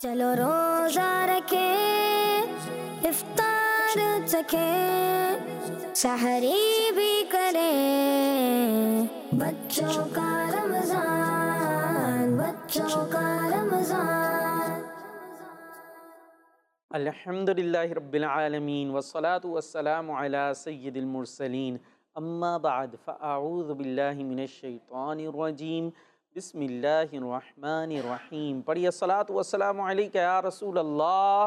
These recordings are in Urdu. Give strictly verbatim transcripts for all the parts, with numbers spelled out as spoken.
چلو روزہ رکھے افطار چکھے سحری بھی کریں بچوں کا رمضان بچوں کا رمضان۔ الحمدللہ رب العالمین والصلاة والسلام علی سید المرسلین، اما بعد فاعوذ باللہ من الشیطان الرجیم، بسم اللہ الرحمن الرحیم۔ پڑھیے الصلاۃ والسلام علیک یا رسول اللہ،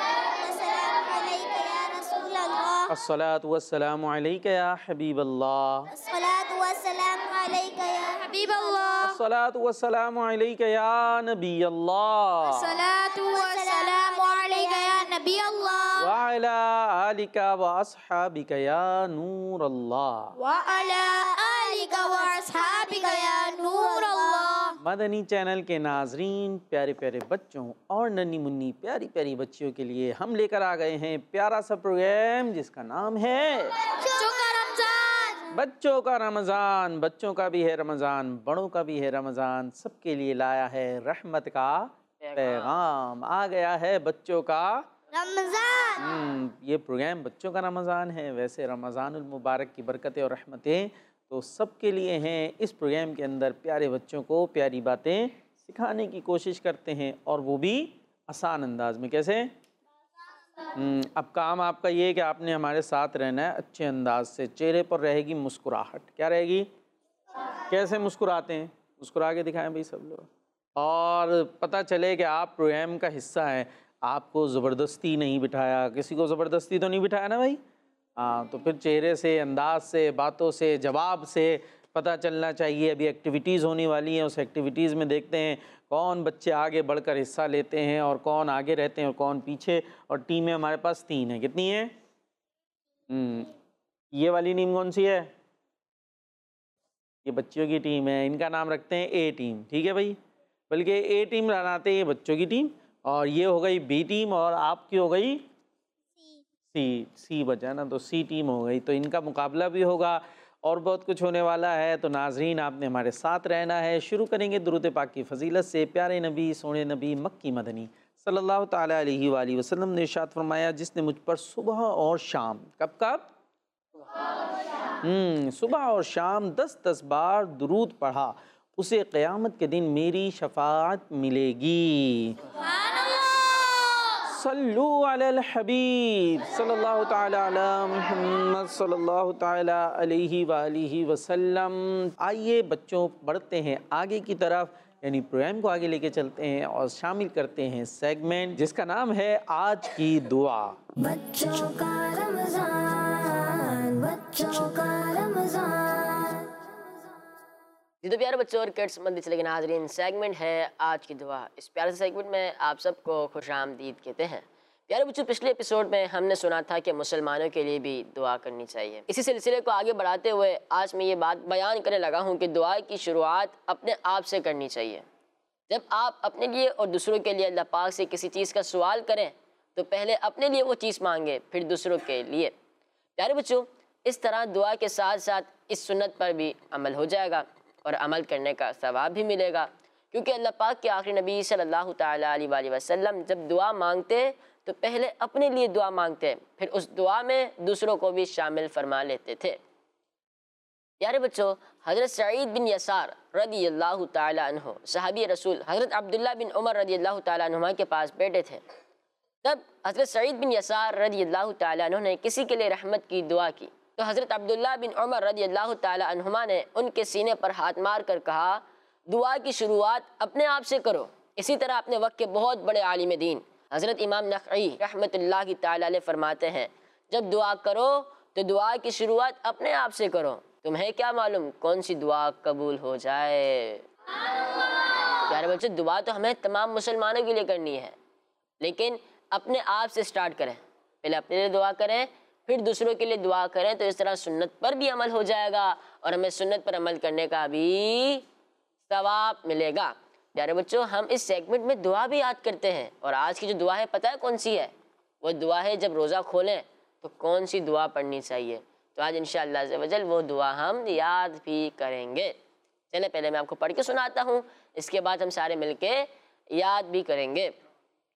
الصلاۃ والسلام علیک یا حبیب اللہ، الصلاة والسلام علیک یا حبیب اللہ، الصلاۃ والسلام علیک یا نبی اللہ، الصلاة والسلام علیک یا نبی اللہ، وعلی آلک واصحابک یا نور اللہ، وعلی آلک واصحابک یا نور اللہ۔ مدنی چینل کے ناظرین، پیارے پیارے بچوں اور ننھی منی پیاری پیاری بچیوں کے لیے ہم لے کر آ گئے ہیں پیارا سا پروگرام جس کا نام ہے بچوں کا رمضان، بچوں کا رمضان۔ بچوں کا بھی ہے رمضان، بڑوں کا بھی ہے رمضان، سب کے لیے لایا ہے رحمت کا پیغام۔ آ گیا ہے بچوں کا رمضان۔ ہم، یہ پروگرام بچوں کا رمضان ہے۔ ویسے رمضان المبارک کی برکتیں اور رحمتیں تو سب کے لیے ہیں۔ اس پروگرام کے اندر پیارے بچوں کو پیاری باتیں سکھانے کی کوشش کرتے ہیں، اور وہ بھی آسان انداز میں۔ کیسے؟ اب کام آپ کا یہ ہے کہ آپ نے ہمارے ساتھ رہنا ہے اچھے انداز سے۔ چہرے پر رہے گی مسکراہٹ۔ کیا رہے گی؟ کیسے مسکراتے ہیں؟ مسکرا کے دکھائیں بھائی سب لوگ، اور پتہ چلے کہ آپ پروگرام کا حصہ ہیں۔ آپ کو زبردستی نہیں بٹھایا، کسی کو زبردستی تو نہیں بٹھایا نا بھائی؟ ہاں، تو پھر چہرے سے، انداز سے، باتوں سے، جواب سے پتہ چلنا چاہیے۔ ابھی ایکٹیویٹیز ہونے والی ہیں، اس ایکٹیویٹیز میں دیکھتے ہیں کون بچے آگے بڑھ کر حصہ لیتے ہیں اور کون آگے رہتے ہیں اور کون پیچھے۔ اور ٹیمیں ہمارے پاس تین ہیں۔ کتنی ہیں؟ ہم، یہ والی ٹیم کون سی ہے؟ یہ بچوں کی ٹیم ہے، ان کا نام رکھتے ہیں اے ٹیم۔ ٹھیک ہے بھائی؟ بلکہ اے ٹیم بناتے ہیں یہ بچوں کی ٹیم، اور یہ ہو گئی بی ٹیم، اور آپ کی ہو گئی سی سی بچا نا، تو سی ٹیم ہو گئی۔ تو ان کا مقابلہ بھی ہوگا اور بہت کچھ ہونے والا ہے۔ تو ناظرین، آپ نے ہمارے ساتھ رہنا ہے۔ شروع کریں گے درود پاک کی فضیلت سے۔ پیارے نبی، سونے نبی، مکی مدنی صلی اللہ تعالیٰ علیہ وآلہ وسلم نے ارشاد فرمایا، جس نے مجھ پر صبح اور شام، کب کب؟ ہم صبح اور شام دس دس بار درود پڑھا، اسے قیامت کے دن میری شفاعت ملے گی۔ صلو علی الحبیب صلی اللہ تعالی علی محمد صلی اللہ تعالی علیہ وآلہ وسلم۔ آئیے بچوں، بڑھتے ہیں آگے کی طرف، یعنی پروگرام کو آگے لے کے چلتے ہیں اور شامل کرتے ہیں سیگمنٹ جس کا نام ہے آج کی دعا۔ بچوں کا رمضان بچوں کا رمضان۔ جی تو پیارے بچوں اور کڈس مندی چلے گئے ناظرین، سیگمنٹ ہے آج کی دعا۔ اس پیارے سے سیگمنٹ میں آپ سب کو خوش آمدید کہتے ہیں۔ پیارے بچوں، پچھلے ایپیسوڈ میں ہم نے سنا تھا کہ مسلمانوں کے لیے بھی دعا کرنی چاہیے۔ اسی سلسلے کو آگے بڑھاتے ہوئے آج میں یہ بات بیان کرنے لگا ہوں کہ دعا کی شروعات اپنے آپ سے کرنی چاہیے۔ جب آپ اپنے لیے اور دوسروں کے لیے اللہ پاک سے کسی چیز کا سوال کریں تو پہلے اپنے لیے وہ چیز مانگیں، پھر دوسروں کے لیے۔ پیارے بچوں، اس طرح دعا کے ساتھ ساتھ اس سنت پر بھی عمل ہو جائے گا اور عمل کرنے کا ثواب بھی ملے گا، کیونکہ اللہ پاک کے آخری نبی صلی اللہ تعالیٰ علیہ وآلہ وسلم جب دعا مانگتے تو پہلے اپنے لیے دعا مانگتے، پھر اس دعا میں دوسروں کو بھی شامل فرما لیتے تھے۔ پیارے بچوں، حضرت سعید بن یسار رضی اللہ تعالیٰ عنہ، صحابی رسول حضرت عبداللہ بن عمر رضی اللہ تعالیٰ عنہما کے پاس بیٹھے تھے۔ تب حضرت سعید بن یسار رضی اللہ تعالیٰ عنہ نے کسی کے لیے رحمت کی دعا کی، تو حضرت عبداللہ بن عمر رضی اللہ تعالیٰ عنہما نے ان کے سینے پر ہاتھ مار کر کہا، دعا کی شروعات اپنے آپ سے کرو۔ اسی طرح اپنے وقت کے بہت بڑے عالم دین حضرت امام نخعی رحمۃ اللہ تعالیٰ علیہ فرماتے ہیں، جب دعا کرو تو دعا کی شروعات اپنے آپ سے کرو، تمہیں کیا معلوم کون سی دعا قبول ہو جائے۔ پیارے بچے، دعا تو ہمیں تمام مسلمانوں کے لیے کرنی ہے، لیکن اپنے آپ سے سٹارٹ کریں۔ پہلے اپنے لیے دعا کریں، پھر دوسروں کے لیے دعا کریں، تو اس طرح سنت پر بھی عمل ہو جائے گا اور ہمیں سنت پر عمل کرنے کا بھی ثواب ملے گا۔ پیارے بچوں، ہم اس سیگمنٹ میں دعا بھی یاد کرتے ہیں، اور آج کی جو دعا ہے پتہ ہے کون سی ہے؟ وہ دعا ہے جب روزہ کھولیں تو کون سی دعا پڑھنی چاہیے۔ تو آج انشاءاللہ عز و جل وہ دعا ہم یاد بھی کریں گے۔ چلیں پہلے میں آپ کو پڑھ کے سناتا ہوں، اس کے بعد ہم سارے مل کے یاد بھی کریں گے۔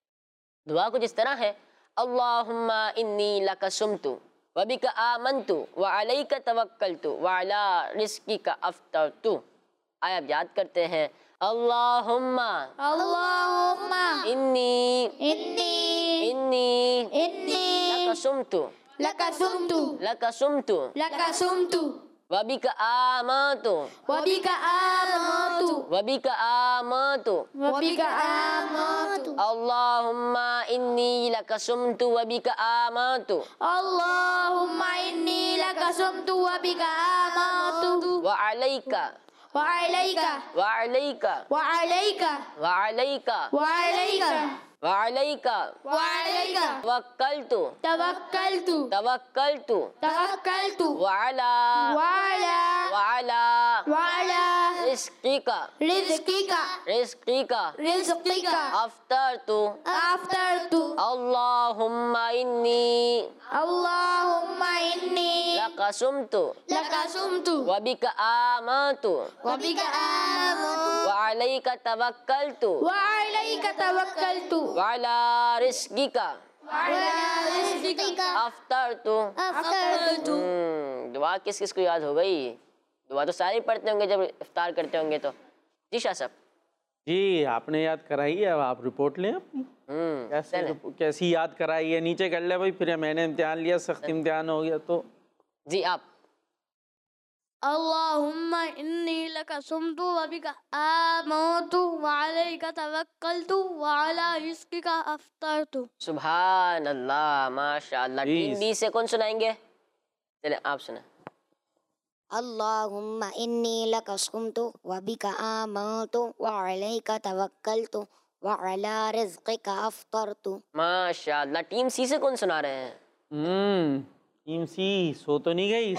دعا کچھ اس طرح ہے، اللہم انی لک سمت وبک آمنت وعلیک توکلت وعلی رزقک افطرت۔ آئے اب یاد کرتے ہیں، اللہم اللہم انی انی انی انی لک سمت لک سمت لک سمت لک سمت وبک آمنت وبک آمنت وبک آمنت وبک آمنت اللہم انی لک سمت وبک آمنت اللہم انی لک سمت وبک آمنت وعلیک وعلیک وعلیک وعلیک وعلیک وعلیک وعلیک وعلیک توکلت توکلت توکلت توکلت وعلی وعلی وعلی وعلی رزقک رزقک رزقک رزقک افطرت افطرت اللہم انی اللہم انی لک سمت لک سمت وبک آمنت وبک آمنت وعلیک توکلت وعلیک توکلت وعلی رزقک وعلی رزقک افطرت۔ افطرت۔ ہم، دعا کس کس کو یاد ہو گئی؟ دعا تو سارے پڑھتے ہوں گے جب افطار کرتے ہوں گے تو۔ جی شاہ صاحب۔ جی آپ نے یاد کرائی ہے، اب آپ رپورٹ لیں اپنی ہوں کیسے کیسی یاد کرائی ہے، نیچے کر لے بھائی، پھر میں نے امتحان لیا، سخت امتحان ہو گیا تو۔ جی آپ۔ اللہم انی لک صمت وبک آمنت وعلیک توکلت وعلی رزقک افطرت۔ سبحان اللہ، ماشاء اللہ۔ ٹیم بی سے کون سنائیں گے؟ چلیں آپ سنیں۔ اللہم انی لک صمت وبک آمنت وعلیک توکلت وعلی رزقک افطرت۔ ماشاء اللہ۔ ٹیم سی سے کون سنا رہے ہیں؟ ہوں ٹیم سی سو تو نہیں گئی؟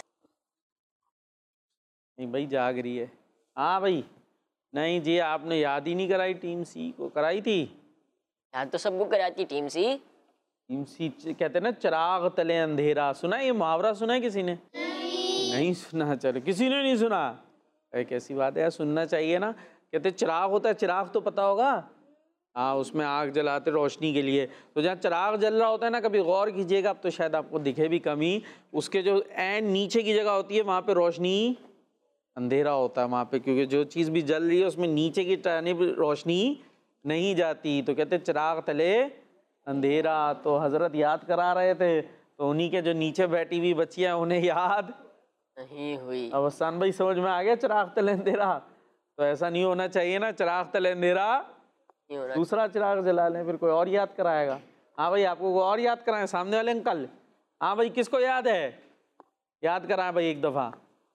نہیں بھائی جاگ رہی ہے۔ ہاں بھائی، نہیں جی آپ نے یاد ہی نہیں کرائی، ٹیم سی کو کرائی تھی یاد تو سب کو کراتی ٹیم سی۔ ٹیم سی کہتے ہیں نا چراغ تلے اندھیرا، سنا ہے یہ محاورہ؟ سنا ہے کسی نے؟ نہیں سنا؟ چلو کسی نے نہیں سنا، ایک ایسی بات ہے سننا چاہیے نا۔ کہتے چراغ ہوتا ہے، چراغ تو پتا ہوگا، ہاں اس میں آگ جلاتے روشنی کے لیے، تو جہاں چراغ جل رہا ہوتا ہے نا، کبھی غور کیجیے گا، اب تو شاید آپ کو دکھے بھی کم ہی، اس کے جو این نیچے کی جگہ ہوتی ہے وہاں پہ روشنی اندھیرا ہوتا ہے وہاں پہ، کیونکہ جو چیز بھی جل رہی ہے اس میں نیچے کی جانب روشنی نہیں جاتی، تو کہتے چراغ تلے اندھیرا۔ تو حضرت یاد کرا رہے تھے، تو انہی کے جو نیچے بیٹھی ہوئی بچیاں انہیں یاد نہیں ہوئی۔ اب حسان بھائی سمجھ میں آ گیا چراغ تلے اندھیرا؟ تو ایسا نہیں ہونا چاہیے نا، چراغ تلے اندھیرا نہیں ہونا۔ دوسرا چراغ جلا لیں، پھر کوئی اور یاد کرائے گا۔ ہاں بھائی آپ کو کوئی اور یاد کرائیں، سامنے والے انکل؟ ہاں بھائی کس کو یاد ہے؟ یاد کرائیں بھائی ایک دفعہ۔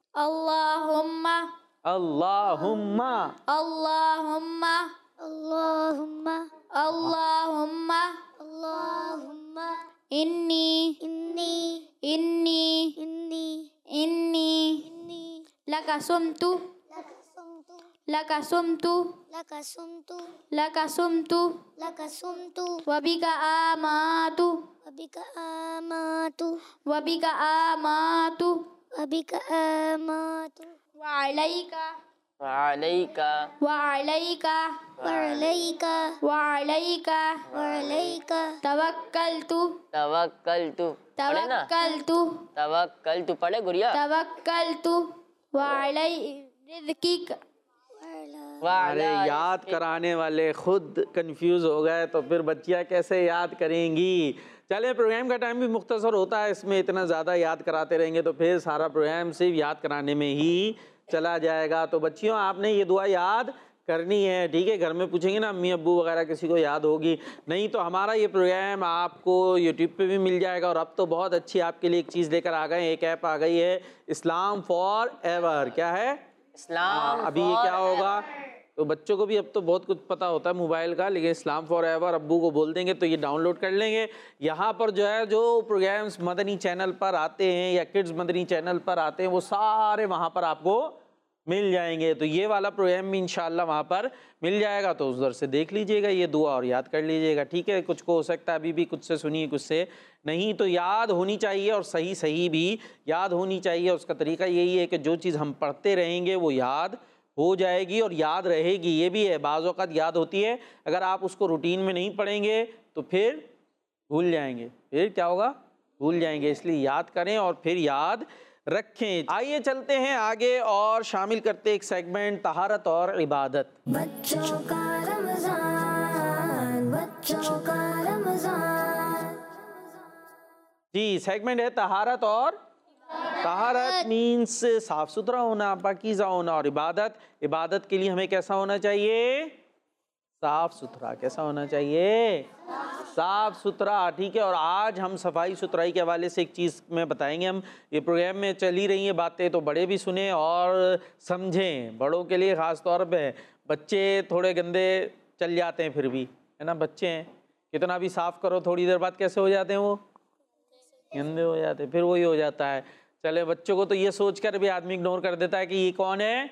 اللہم اللہم اللہم اللہم اللہم اللہم انی انی انی انی انی انی لک صمت لک صمت لک صمت لک صمت لک صمت لک صمت وبک آمنت وبک آمنت وبک آمنت وبک آمنت وعلیک وعلیک وعلیک وعلیک وعلیک وعلیک توکلت توکلت۔ پڑھے نا، توکلت توکلت پڑھے گڑیا۔ توکلت وعلی رزقک۔ ارے یاد کرانے والے خود کنفیوز ہو گئے تو پھر بچیاں کیسے یاد کریں گی؟ چلے پروگرام کا ٹائم بھی مختصر ہوتا ہے، اس میں اتنا زیادہ یاد کراتے رہیں گے تو پھر سارا پروگرام صرف یاد کرانے میں ہی چلا جائے گا۔ تو بچیوں آپ نے یہ دعا یاد کرنی ہے، ٹھیک ہے؟ گھر میں پوچھیں گے نا امی ابو وغیرہ کسی کو یاد ہوگی، نہیں تو ہمارا یہ پروگرام آپ کو یوٹیوب پہ بھی مل جائے گا، اور اب تو بہت اچھی آپ کے لیے ایک چیز لے کر آ گئے ہیں، ایک ایپ آ گئی ہے اسلام فار ایور۔ کیا ہے؟ اسلام ابھی یہ کیا ہوگا؟ تو بچوں کو بھی اب تو بہت کچھ پتہ ہوتا ہے موبائل کا، لیکن اسلام فار ایور ابو کو بول دیں گے تو یہ ڈاؤن لوڈ کر لیں گے۔ یہاں پر جو ہے جو پروگرامز مدنی چینل پر آتے ہیں یا کڈز مدنی چینل پر آتے ہیں وہ سارے وہاں پر آپ کو مل جائیں گے، تو یہ والا پروگرام بھی انشاءاللہ وہاں پر مل جائے گا، تو اس در سے دیکھ لیجئے گا یہ دعا اور یاد کر لیجئے گا، ٹھیک ہے؟ کچھ کو ہو سکتا ہے ابھی بھی کچھ سے سنیے کچھ سے نہیں، تو یاد ہونی چاہیے، اور صحیح صحیح بھی یاد ہونی چاہیے۔ اس کا طریقہ یہی ہے کہ جو چیز ہم پڑھتے رہیں گے وہ یاد ہو جائے گی اور یاد رہے گی۔ یہ بھی ہے بعض اوقات یاد ہوتی ہے، اگر آپ اس کو روٹین میں نہیں پڑھیں گے تو پھر بھول جائیں گے، پھر کیا ہوگا؟ بھول جائیں گے، اس لیے یاد کریں اور پھر یاد رکھیں۔ آئیے چلتے ہیں آگے اور شامل کرتے ایک سیگمنٹ طہارت اور عبادت۔ بچوں کا رمضان، بچوں کا رمضان، جی سیگمنٹ ہے طہارت اور طہارت مینس صاف ستھرا ہونا، پاکیزہ ہونا، اور عبادت، عبادت کے لیے ہمیں کیسا ہونا چاہیے؟ صاف ستھرا۔ کیسا ہونا چاہیے؟ صاف ستھرا، ٹھیک ہے۔ اور آج ہم صفائی ستھرائی کے حوالے سے ایک چیز میں بتائیں گے، ہم یہ پروگرام میں چلی رہی ہیں باتیں تو بڑے بھی سنیں اور سمجھیں، بڑوں کے لیے خاص طور پہ۔ بچے تھوڑے گندے چل جاتے ہیں پھر بھی، ہے نا، بچے ہیں، کتنا بھی صاف کرو تھوڑی دیر بعد کیسے ہو جاتے ہیں؟ وہ گندے ہو جاتے ہیں، پھر وہی ہو جاتا ہے۔ چلے بچوں کو تو یہ سوچ کر بھی آدمی اگنور کر دیتا ہے کہ یہ کون ہے،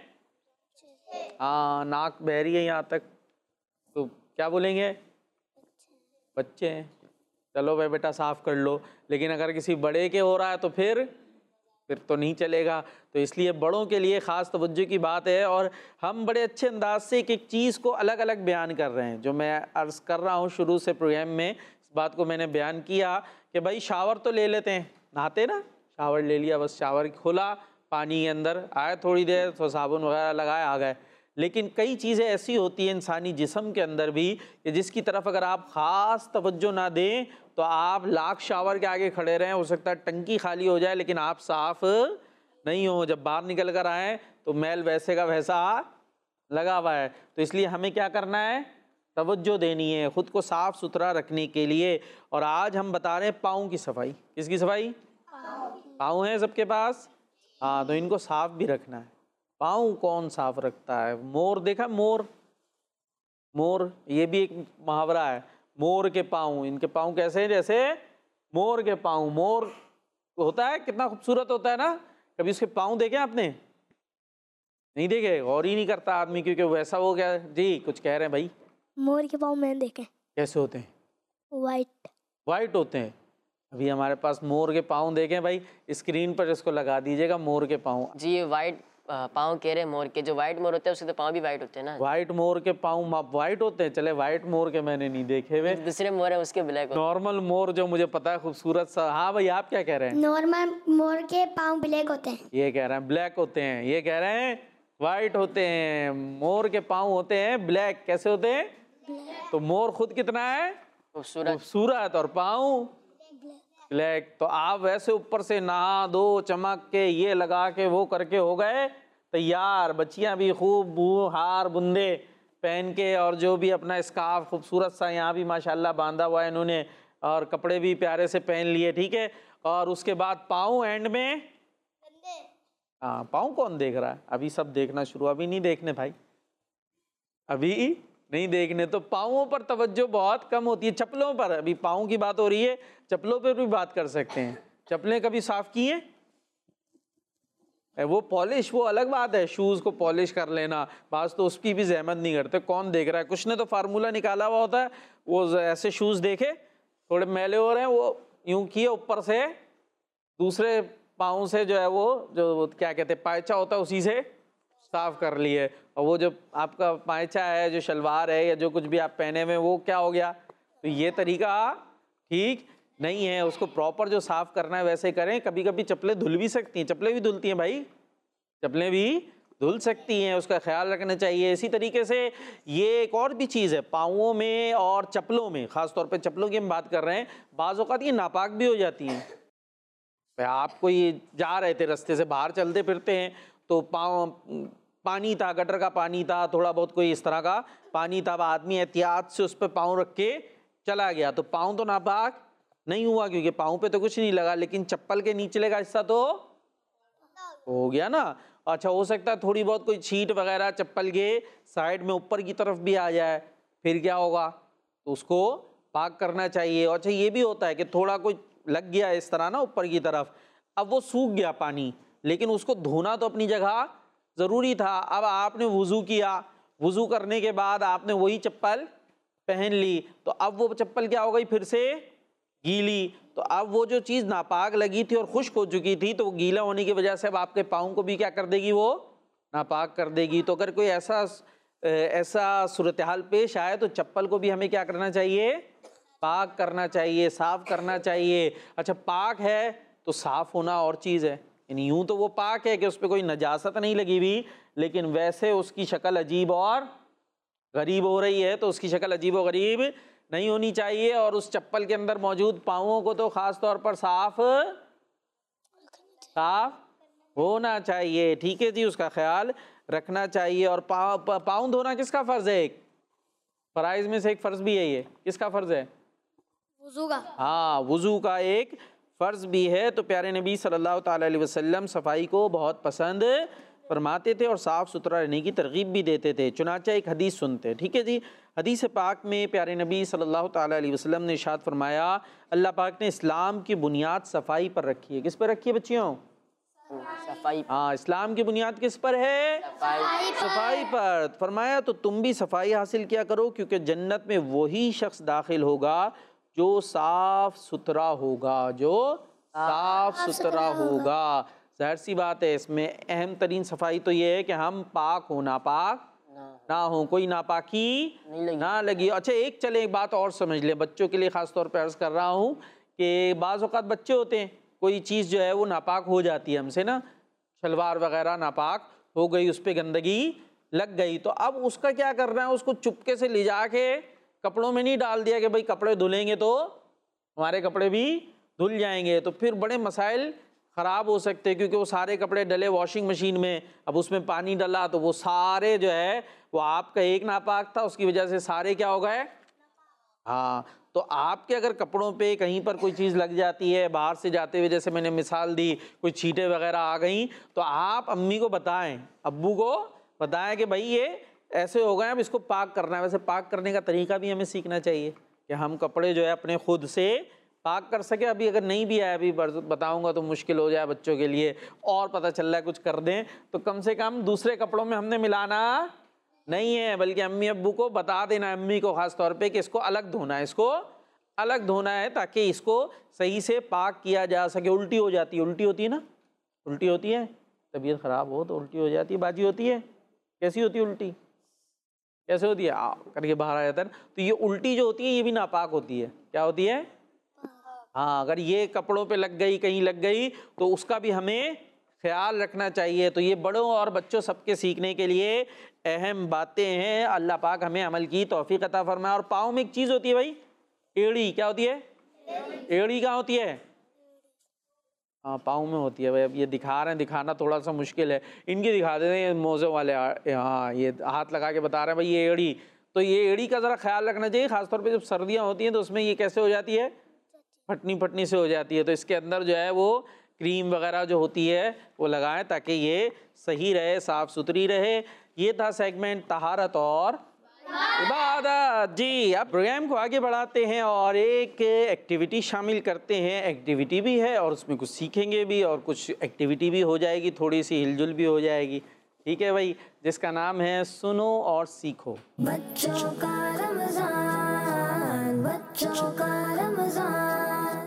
ہاں ناک بہ رہی ہے یہاں تک، تو کیا بولیں گے؟ بچے ہیں، چلو بھائی بیٹا صاف کر لو۔ لیکن اگر کسی بڑے کے ہو رہا ہے تو پھر پھر تو نہیں چلے گا۔ تو اس لیے بڑوں کے لیے خاص توجہ کی بات ہے، اور ہم بڑے اچھے انداز سے ایک ایک چیز کو الگ الگ بیان کر رہے ہیں۔ جو میں عرض کر رہا ہوں شروع سے پروگرام میں، اس بات کو میں نے بیان کیا کہ بھائی شاور تو لے لیتے ہیں، نہاتے نا، شاور لے لیا، بس شاور کھولا، پانی کے اندر آئے، تھوڑی دیر تو صابن وغیرہ لگائے آ گئے۔ لیکن کئی چیزیں ایسی ہوتی ہیں انسانی جسم کے اندر بھی کہ جس کی طرف اگر آپ خاص توجہ نہ دیں تو آپ لاکھ شاور کے آگے کھڑے رہیں، ہو سکتا ہے ٹنکی خالی ہو جائے لیکن آپ صاف نہیں ہو، جب باہر نکل کر آئیں تو میل ویسے کا ویسا لگا ہوا ہے۔ تو اس لیے ہمیں کیا کرنا ہے؟ توجہ دینی ہے خود کو صاف ستھرا رکھنے کے لیے۔ اور آج ہم بتا رہے ہیں پاؤں کی صفائی۔ کس کی صفائی؟ پاؤں ہیں سب کے پاس، ہاں، تو ان کو صاف بھی رکھنا ہے۔ پاؤں کون صاف رکھتا ہے؟ مور دیکھا؟ مور مور یہ بھی ایک محاورہ ہے، مور کے پاؤں، ان کے پاؤں کیسے ہیں؟ جیسے مور کے پاؤں۔ مور ہوتا ہے کتنا خوبصورت ہوتا ہے نا، کبھی اس کے پاؤں دیکھے آپ نے؟ نہیں دیکھے، غور ہی نہیں کرتا آدمی، کیونکہ ویسا ہو گیا۔ جی کچھ کہہ رہے ہیں بھائی؟ مور کے پاؤں میں نے دیکھے، کیسے ہوتے ہیں؟ وائٹ وائٹ ہوتے ہیں۔ ابھی ہمارے پاس مور کے پاؤں دیکھیں بھائی، اسکرین پر اس کو لگا دیجیے گا، مور کے پاؤں۔ جی یہ وائٹ پاؤں کہہ رہے ہیں مور کے، جو وائٹ مور ہوتے ہیں اس کے تو پاؤں بھی وائٹ ہوتے ہیں نا؟ وائٹ مور کے پاؤں وائٹ ہوتے ہیں؟ چلے وائٹ مور کے میں نے نہیں دیکھے ہوئے، دوسرے مور ہیں اس کے بلیک ہوتے نارمل مور جو مجھے پتا ہے خوبصورت سا۔ ہاں بھائی آپ کیا کہہ رہے ہیں؟ نارمل مور کے پاؤں بلیک ہوتے ہیں۔ یہ کہہ رہے ہیں بلیک ہوتے ہیں، یہ کہہ رہے ہیں وائٹ ہوتے ہیں۔ مور کے پاؤں ہوتے ہیں بلیک۔ کیسے ہوتے ہیں؟ تو مور خود کتنا ہے؟ خوبصورت۔ خوبصورت، اور پاؤں بلیک۔ تو آپ ویسے اوپر سے نہا دو چمک کے یہ لگا کے وہ کر کے ہو گئے تیار، بچیاں بھی خوب بو ہار بندے پہن کے، اور جو بھی اپنا اسکارف خوبصورت سا یہاں بھی ماشاءاللہ باندھا ہوا ہے انہوں نے، اور کپڑے بھی پیارے سے پہن لیے، ٹھیک ہے۔ اور اس کے بعد پاؤں اینڈ میں، ہاں پاؤں کون دیکھ رہا ہے؟ ابھی سب دیکھنا شروع، ابھی نہیں دیکھنے بھائی، ابھی نہیں دیکھنے۔ تو پاؤں پر توجہ بہت کم ہوتی ہے، چپلوں پر ابھی پاؤں کی بات ہو رہی ہے، چپلوں پر بھی بات کر سکتے ہیں۔ چپلیں کبھی صاف کی ہیں؟ وہ پالش وہ الگ بات ہے، شوز کو پالش کر لینا، بعض تو اس کی بھی زحمت نہیں کرتے، کون دیکھ رہا ہے؟ کچھ نے تو فارمولہ نکالا ہوا ہوتا ہے، وہ ایسے شوز دیکھے تھوڑے میلے ہو رہے ہیں، وہ یوں کیے اوپر سے دوسرے پاؤں سے جو ہے وہ جو کیا کہتے ہیں پائچہ ہوتا ہے اسی سے صاف کر لیے، اور وہ جو آپ کا پائچہ ہے، جو شلوار ہے یا جو کچھ بھی آپ پہنے ہوئے وہ کیا ہو گیا؟ تو یہ طریقہ ٹھیک نہیں ہے، اس کو پراپر جو صاف کرنا ہے ویسے کریں۔ کبھی کبھی چپلیں دھل بھی سکتی ہیں، چپلیں بھی دھلتی ہیں بھائی، چپلیں بھی دھل سکتی ہیں، اس کا خیال رکھنا چاہیے۔ اسی طریقے سے یہ ایک اور بھی چیز ہے پاؤں میں اور چپلوں میں، خاص طور پہ چپلوں کی ہم بات کر رہے ہیں، بعض اوقات یہ ناپاک بھی ہو جاتی ہیں۔ آپ کو یہ جا رہے تھے رستے سے، باہر چلتے پھرتے ہیں تو پاؤں پانی تھا، گٹر کا پانی تھا، تھوڑا بہت کوئی اس طرح کا پانی تھا، آدمی احتیاط سے اس پہ پاؤں رکھ کے چلا گیا تو پاؤں تو ناپاک نہیں ہوا کیونکہ پاؤں پہ تو کچھ نہیں لگا، لیکن چپل کے نیچلے کا حصہ تو ہو گیا نا۔ اچھا ہو سکتا ہے تھوڑی بہت کوئی چھینٹ وغیرہ چپل کے سائڈ میں اوپر کی طرف بھی آ جائے، پھر کیا ہوگا؟ تو اس کو پاک کرنا چاہیے۔ اچھا یہ بھی ہوتا ہے کہ تھوڑا کوئی لگ گیا اس طرح نا اوپر کی طرف، اب وہ سوکھ گیا پانی، لیکن اس کو دھونا تو اپنی جگہ ضروری تھا۔ اب آپ نے وضو کیا، وضو کرنے کے بعد آپ نے وہی چپل پہن لی، تو اب وہ چپل کیا ہو گئی؟ پھر سے گیلی، تو اب وہ جو چیز ناپاک لگی تھی اور خشک ہو چکی تھی تو وہ گیلا ہونے کی وجہ سے اب آپ کے پاؤں کو بھی کیا کر دے گی؟ وہ ناپاک کر دے گی۔ تو اگر کوئی ایسا ایسا صورتحال پیش آئے تو چپل کو بھی ہمیں کیا کرنا چاہیے؟ پاک کرنا چاہیے، صاف کرنا چاہیے۔ اچھا پاک ہے تو صاف ہونا اور چیز ہے، یعنی یوں تو وہ پاک ہے کہ اس پہ کوئی نجاست نہیں لگی ہوئی، لیکن ویسے اس کی شکل عجیب اور غریب ہو رہی ہے، تو اس کی شکل عجیب و غریب نہیں ہونی چاہیے، اور اس چپل کے اندر موجود پاؤں کو تو خاص طور پر صاف صاف ہونا چاہیے، ٹھیک ہے جی، اس کا خیال رکھنا چاہیے۔ اور پاؤں پاؤں دھونا کس کا فرض ہے؟ ایک فرائض میں سے ایک فرض بھی ہے، یہ کس کا فرض ہے؟ وضو کا۔ ہاں وضو کا ایک فرض بھی ہے۔ تو پیارے نبی صلی اللہ تعالیٰ علیہ وسلم صفائی کو بہت پسند فرماتے تھے اور صاف ستھرا رہنے کی ترغیب بھی دیتے تھے۔ چنانچہ ایک حدیث سنتے ہیں، ٹھیک ہے جی۔ حدیث پاک میں پیارے نبی صلی اللہ تعالیٰ علیہ وسلم نے ارشاد فرمایا، اللہ پاک نے اسلام کی بنیاد صفائی پر رکھی ہے۔ کس پر رکھی ہے بچیوں؟ صفائی ہاں، اسلام کی بنیاد کس پر ہے؟ صفائی پر۔ فرمایا تو تم بھی صفائی حاصل کیا کرو، کیونکہ جنت میں وہی شخص داخل ہوگا جو صاف ستھرا ہوگا، جو صاف ستھرا ہوگا۔ ظاہر سی بات ہے، اس میں اہم ترین صفائی تو یہ ہے کہ ہم پاک ہوں، ناپاک نہ ہوں، کوئی ناپاکی نہ لگی۔ اچھا ایک چلے ایک بات اور سمجھ لیں، بچوں کے لیے خاص طور پہ عرض کر رہا ہوں کہ بعض اوقات بچے ہوتے ہیں، کوئی چیز جو ہے وہ ناپاک ہو جاتی ہے ہم سے نا، شلوار وغیرہ ناپاک ہو گئی، اس پہ گندگی لگ گئی، تو اب اس کا کیا کرنا ہے؟ اس کو چپکے سے لے جا کے کپڑوں میں نہیں ڈال دیا کہ بھئی کپڑے دھلیں گے تو ہمارے کپڑے بھی دھل جائیں گے، تو پھر بڑے مسائل خراب ہو سکتے ہیں، کیونکہ وہ سارے کپڑے ڈلے واشنگ مشین میں، اب اس میں پانی ڈلا تو وہ سارے جو ہے وہ آپ کا ایک ناپاک تھا، اس کی وجہ سے سارے کیا ہو گئے؟ ہاں، تو آپ کے اگر کپڑوں پہ کہیں پر کوئی چیز لگ جاتی ہے، باہر سے جاتے ہوئے جیسے میں نے مثال دی، کوئی چھینٹے وغیرہ آ گئیں، تو آپ امی کو بتائیں، ابو کو بتائیں کہ بھائی یہ ایسے ہو گئے، اب اس کو پاک کرنا ہے۔ ویسے پاک کرنے کا طریقہ بھی ہمیں سیکھنا چاہیے کہ ہم کپڑے جو ہے اپنے خود سے پاک کر سکے۔ ابھی اگر نہیں بھی آیا، ابھی بتاؤں گا تو مشکل ہو جائے بچوں کے لیے، اور پتہ چل رہا ہے کچھ کر دیں، تو کم سے کم دوسرے کپڑوں میں ہم نے ملانا نہیں ہے، بلکہ امی ابو کو بتا دینا، امی کو خاص طور پہ، کہ اس کو الگ دھونا ہے، اس کو الگ دھونا ہے، تاکہ اس کو صحیح سے پاک کیا جا سکے۔ الٹی ہو جاتی ہے، الٹی ہوتی ہے نا، الٹی ہوتی ہے، طبیعت خراب ہو تو الٹی ہو جاتی ہے، باجی ہوتی ہے، کیسی ہوتی ہے الٹی؟ کیسے ہوتی ہے؟ آ کر کے باہر آ جاتا ہے نا، تو یہ الٹی جو ہوتی ہے یہ بھی ناپاک ہوتی ہے۔ کیا ہوتی ہے؟ ہاں، اگر یہ کپڑوں پہ لگ گئی، کہیں لگ گئی، تو اس کا بھی ہمیں خیال رکھنا چاہیے۔ تو یہ بڑوں اور بچوں سب کے سیکھنے کے لیے اہم باتیں ہیں، اللہ پاک ہمیں عمل کی توفیق عطا فرمائے۔ اور پاؤں میں ایک چیز ہوتی ہے بھائی، ایڑی، کیا ہوتی ہے؟ ایڑی کہاں ہوتی ہے؟ ہاں پاؤں میں ہوتی ہے بھائی، اب یہ دکھا رہے ہیں، دکھانا تھوڑا سا مشکل ہے، ان کی دکھا دیتے ہیں موزوں والے، ہاں یہ ہاتھ لگا کے بتا رہے ہیں بھائی یہ ایڑی۔ تو یہ ایڑی کا ذرا خیال رکھنا چاہیے، خاص طور پہ جب سردیاں ہوتی ہیں تو اس میں یہ کیسے ہو جاتی ہے؟ پھٹنی پھٹنی سے ہو جاتی ہے، تو اس کے اندر جو ہے وہ کریم وغیرہ جو ہوتی ہے وہ لگائیں تاکہ یہ صحیح رہے، صاف ستھری رہے۔ یہ تھا سیگمنٹ طہارت اور عبادت۔ جی اب پروگرام کو آگے بڑھاتے ہیں اور ایک ایکٹیویٹی شامل کرتے ہیں، ایکٹیویٹی بھی ہے اور اس میں کچھ سیکھیں گے بھی، اور کچھ ایکٹیویٹی بھی ہو جائے گی، تھوڑی سی ہل جل بھی ہو جائے گی، ٹھیک ہے بھائی، جس کا نام ہے سنو اور سیکھو۔ بچوں کا رمضان، بچوں کا رمضان۔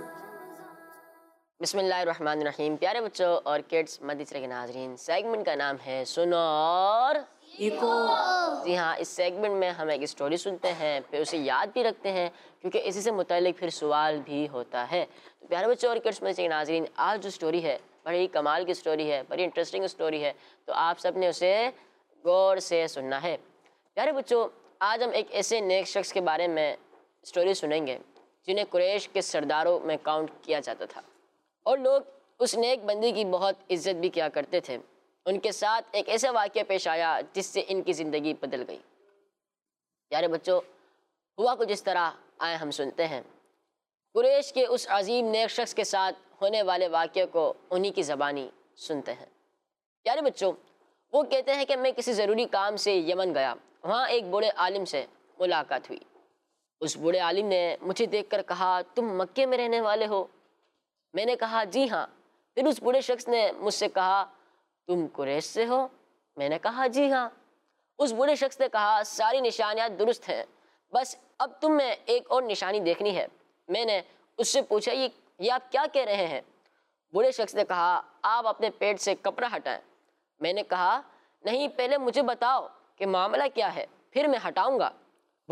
بسم اللہ الرحمن الرحیم۔ پیارے بچوں اور کڈس مدنی چینل کے ناظرین، سیگمنٹ کا نام ہے سنو اور سیکھو۔ جی ہاں، اس سیگمنٹ میں ہم ایک اسٹوری سنتے ہیں، پھر اسے یاد بھی رکھتے ہیں، کیونکہ اسی سے متعلق پھر سوال بھی ہوتا ہے۔ تو پیارے بچوں اور کڈس مدنی چینل کے ناظرین، آج جو اسٹوری ہے بڑی کمال کی اسٹوری ہے، بڑی انٹرسٹنگ اسٹوری ہے، تو آپ سب نے اسے غور سے سننا ہے۔ پیارے بچوں، آج ہم ایک ایسے نیک شخص کے بارے میں اسٹوری سنیں گے جنہیں قریش کے سرداروں میں کاؤنٹ کیا جاتا تھا، اور لوگ اس نیک بندی کی بہت عزت بھی کیا کرتے تھے۔ ان کے ساتھ ایک ایسا واقعہ پیش آیا جس سے ان کی زندگی بدل گئی۔ پیارے بچوں، ہوا کچھ اس طرح، آئے ہم سنتے ہیں۔ قریش کے اس عظیم نیک شخص کے ساتھ ہونے والے واقعے کو انہی کی زبانی سنتے ہیں۔ پیارے بچوں، وہ کہتے ہیں کہ میں کسی ضروری کام سے یمن گیا، وہاں ایک بوڑھے عالم سے ملاقات ہوئی۔ اس بوڑھے عالم نے مجھے دیکھ کر کہا، تم مکے میں رہنے والے ہو؟ میں نے کہا جی ہاں۔ پھر اس بوڑھے شخص نے مجھ سے کہا، تم قریش سے ہو؟ میں نے کہا جی ہاں۔ اس بوڑھے شخص نے کہا، ساری نشانیاں درست ہیں، بس اب تم میں ایک اور نشانی دیکھنی ہے۔ میں نے اس سے پوچھا، یہ یہ آپ کیا کہہ رہے ہیں؟ بوڑھے شخص نے کہا، آپ اپنے پیٹ سے کپڑا ہٹائیں۔ میں نے کہا نہیں، پہلے مجھے بتاؤ کہ معاملہ کیا ہے، پھر میں ہٹاؤں گا۔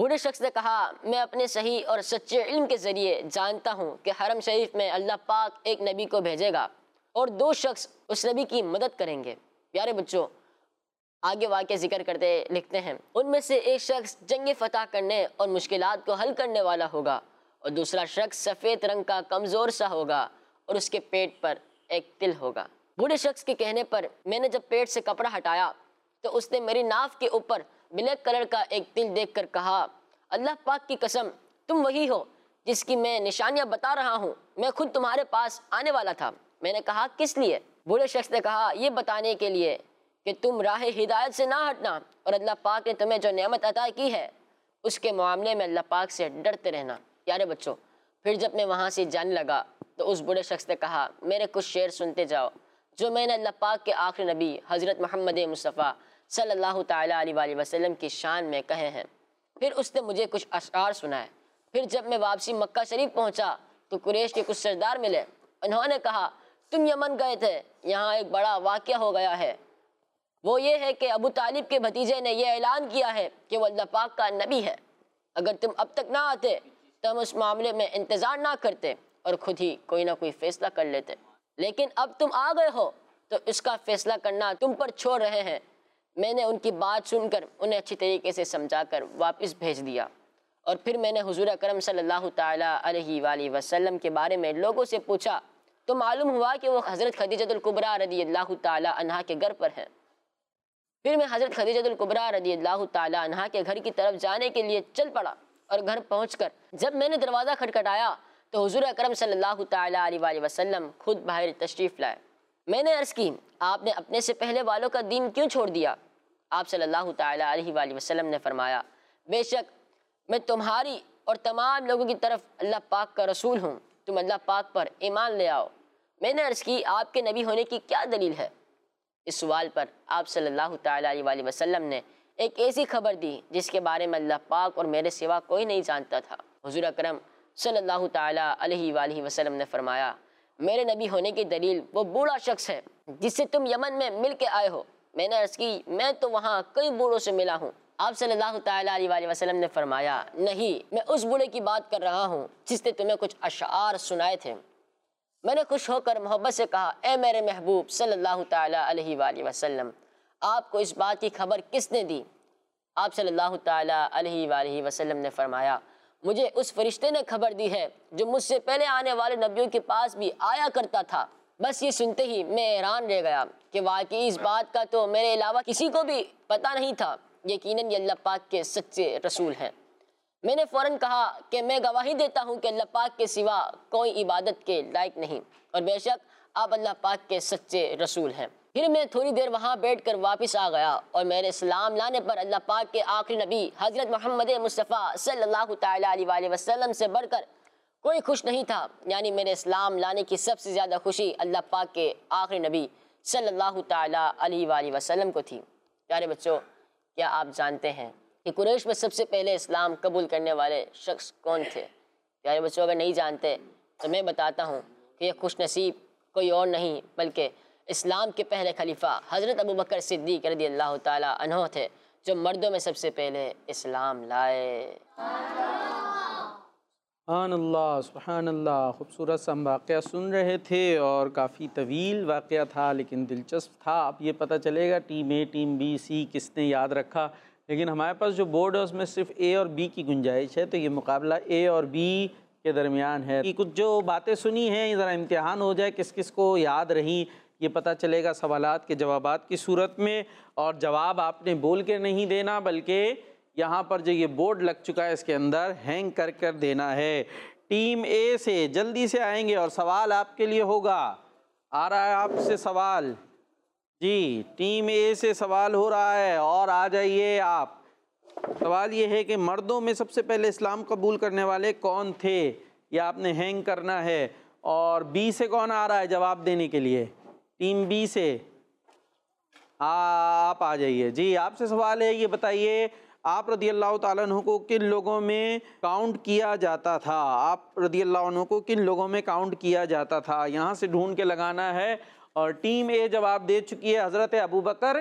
بوڑھے شخص نے کہا میں اپنے صحیح اور سچے علم کے ذریعے جانتا ہوں کہ حرم شریف میں اللہ پاک ایک نبی کو بھیجے گا اور دو شخص اس نبی کی مدد کریں گے۔ پیارے بچوں، آگے واقعہ ذکر کرتے لکھتے ہیں ان میں سے ایک شخص جنگ فتح کرنے اور مشکلات کو حل کرنے والا ہوگا اور دوسرا شخص سفید رنگ کا کمزور سا ہوگا اور اس کے پیٹ پر ایک تل ہوگا۔ بوڑھے شخص کے کہنے پر میں نے جب پیٹ سے کپڑا ہٹایا تو اس نے میری ناف کے اوپر بلیک کلر کا ایک تل دیکھ کر کہا اللہ پاک کی قسم تم وہی ہو جس کی میں نشانیاں بتا رہا ہوں، میں خود تمہارے پاس آنے والا تھا۔ میں نے کہا کس لیے؟ بوڑھے شخص نے کہا یہ بتانے کے لیے کہ تم راہ ہدایت سے نہ ہٹنا اور اللہ پاک نے تمہیں جو نعمت عطا کی ہے اس کے معاملے میں اللہ پاک سے ڈرتے رہنا۔ پیارے بچوں، پھر جب میں وہاں سے جانے لگا تو اس بوڑھے شخص نے کہا میرے کچھ شعر سنتے جاؤ جو میں نے اللہ پاک کے آخری نبی حضرت محمد مصطفیٰ صلی اللہ تعالیٰ علیہ وآلہ وسلم کی شان میں کہے ہیں۔ پھر اس نے مجھے کچھ اشعار سنائے۔ پھر جب میں واپسی مکہ شریف پہنچا تو قریش کے کچھ سردار ملے، انہوں نے کہا تم یمن گئے تھے، یہاں ایک بڑا واقعہ ہو گیا ہے، وہ یہ ہے کہ ابو طالب کے بھتیجے نے یہ اعلان کیا ہے کہ وہ اللہ پاک کا نبی ہے، اگر تم اب تک نہ آتے تو ہم اس معاملے میں انتظار نہ کرتے اور خود ہی کوئی نہ کوئی فیصلہ کر لیتے، لیکن اب تم آ گئے ہو تو اس کا فیصلہ کرنا تم پر چھوڑ رہے ہیں۔ میں نے ان کی بات سن کر انہیں اچھی طریقے سے سمجھا کر واپس بھیج دیا، اور پھر میں نے حضور اکرم صلی اللہ تعالیٰ علیہ وآلہ وسلم کے بارے میں لوگوں سے پوچھا تو معلوم ہوا کہ وہ حضرت خدیجہ الکبریٰ رضی اللہ تعالیٰ عنہا کے گھر پر ہیں۔ پھر میں حضرت خدیجہ الکبریٰ رضی اللہ تعالیٰ عنہا کے گھر کی طرف جانے کے لیے چل پڑا، اور گھر پہنچ کر جب میں نے دروازہ کھٹکھٹایا تو حضور اکرم صلی اللہ تعالیٰ علیہ وآلہ وسلم خود باہر تشریف لائے۔ میں نے عرض کی آپ نے اپنے سے پہلے والوں کا دین کیوں چھوڑ دیا؟ آپ صلی اللہ تعالیٰ علیہ وآلہ وسلم نے فرمایا بے شک میں تمہاری اور تمام لوگوں کی طرف اللہ پاک کا رسول ہوں، تم اللہ پاک پر ایمان لے آؤ۔ میں نے عرض کی آپ کے نبی ہونے کی کیا دلیل ہے؟ اس سوال پر آپ صلی اللہ تعالیٰ علیہ وآلہ وسلم نے ایک ایسی خبر دی جس کے بارے میں اللہ پاک اور میرے سوا کوئی نہیں جانتا تھا۔ حضور اکرم صلی اللہ تعالیٰ علیہ وآلہ وسلم نے فرمایا میرے نبی ہونے کی دلیل وہ بوڑھا شخص ہے جس سے تم یمن میں مل کے آئے ہو۔ میں نے عرض کی میں تو وہاں کئی بوڑھوں سے ملا ہوں۔ آپ صلی اللہ تعالیٰ علیہ وآلہ وسلم نے فرمایا نہیں، میں اس بوڑھے کی بات کر رہا ہوں جس نے تمہیں کچھ اشعار سنائے تھے۔ میں نے خوش ہو کر محبت سے کہا اے میرے محبوب صلی اللہ تعالیٰ علیہ وآلہ وسلم، آپ کو اس بات کی خبر کس نے دی؟ آپ صلی اللہ تعالیٰ علیہ وآلہ وسلم نے فرمایا مجھے اس فرشتے نے خبر دی ہے جو مجھ سے پہلے آنے والے نبیوں کے پاس بھی آیا کرتا تھا۔ بس یہ سنتے ہی میں حیران رہ گیا کہ واقعی اس بات کا تو میرے علاوہ کسی کو بھی پتہ نہیں تھا، یقیناً یہ اللہ پاک کے سچے رسول ہیں۔ میں نے فوراً کہا کہ میں گواہی دیتا ہوں کہ اللہ پاک کے سوا کوئی عبادت کے لائق نہیں، اور بے شک آپ اللہ پاک کے سچے رسول ہیں۔ پھر میں تھوڑی دیر وہاں بیٹھ کر واپس آ گیا، اور میرے اسلام لانے پر اللہ پاک کے آخری نبی حضرت محمد مصطفیٰ صلی اللہ تعالیٰ علیہ وآلہ وسلم سے بڑھ کر کوئی خوش نہیں تھا، یعنی میرے اسلام لانے کی سب سے زیادہ خوشی اللہ پاک کے آخری نبی صلی اللہ تعالیٰ علیہ وآلہ وسلم کو تھی۔ پیارے بچوں، کیا آپ جانتے ہیں کہ قریش میں سب سے پہلے اسلام قبول کرنے والے شخص کون تھے؟ پیارے بچوں، اگر نہیں جانتے تو میں بتاتا ہوں کہ یہ خوش نصیب کوئی اور نہیں بلکہ اسلام کے پہلے خلیفہ حضرت ابوبکر صدیق رضی اللہ تعالیٰ عنہ تھے، جو مردوں میں سب سے پہلے اسلام لائے۔ سبحان اللہ، سبحان اللہ۔ خوبصورت سا ہم واقعہ سن رہے تھے اور کافی طویل واقعہ تھا لیکن دلچسپ تھا۔ اب یہ پتہ چلے گا team A, team B, C کس نے یاد رکھا، لیکن ہمارے پاس جو بورڈ ہے اس میں صرف اے اور بی کی گنجائش ہے، تو یہ مقابلہ اے اور بی کے درمیان ہے۔ کچھ جو باتیں سنی ہیں ذرا امتحان ہو جائے کس کس کو یاد رہی، یہ پتہ چلے گا سوالات کے جوابات کی صورت میں، اور جواب آپ نے بول کے نہیں دینا بلکہ یہاں پر جو یہ بورڈ لگ چکا ہے اس کے اندر ہینگ کر کر دینا ہے۔ ٹیم اے سے جلدی سے آئیں گے اور سوال آپ کے لیے ہوگا۔ آ رہا ہے آپ سے سوال؟ جی، ٹیم اے سے سوال ہو رہا ہے، اور آ جائیے آپ۔ سوال یہ ہے کہ مردوں میں سب سے پہلے اسلام قبول کرنے والے کون تھے، یہ آپ نے ہینگ کرنا ہے۔ اور بی سے کون آ رہا ہے جواب دینے کے لیے؟ ٹیم بی سے آپ آ جائیے۔ جی، آپ سے سوال ہے، یہ بتائیے آپ رضی اللہ تعالیٰ عنہ کو کن لوگوں میں کاؤنٹ کیا جاتا تھا؟ آپ رضی اللہ عنہ کو کن لوگوں میں کاؤنٹ کیا جاتا تھا؟ یہاں سے ڈھونڈ کے لگانا ہے، اور ٹیم اے جواب دے چکی ہے حضرت ابوبکر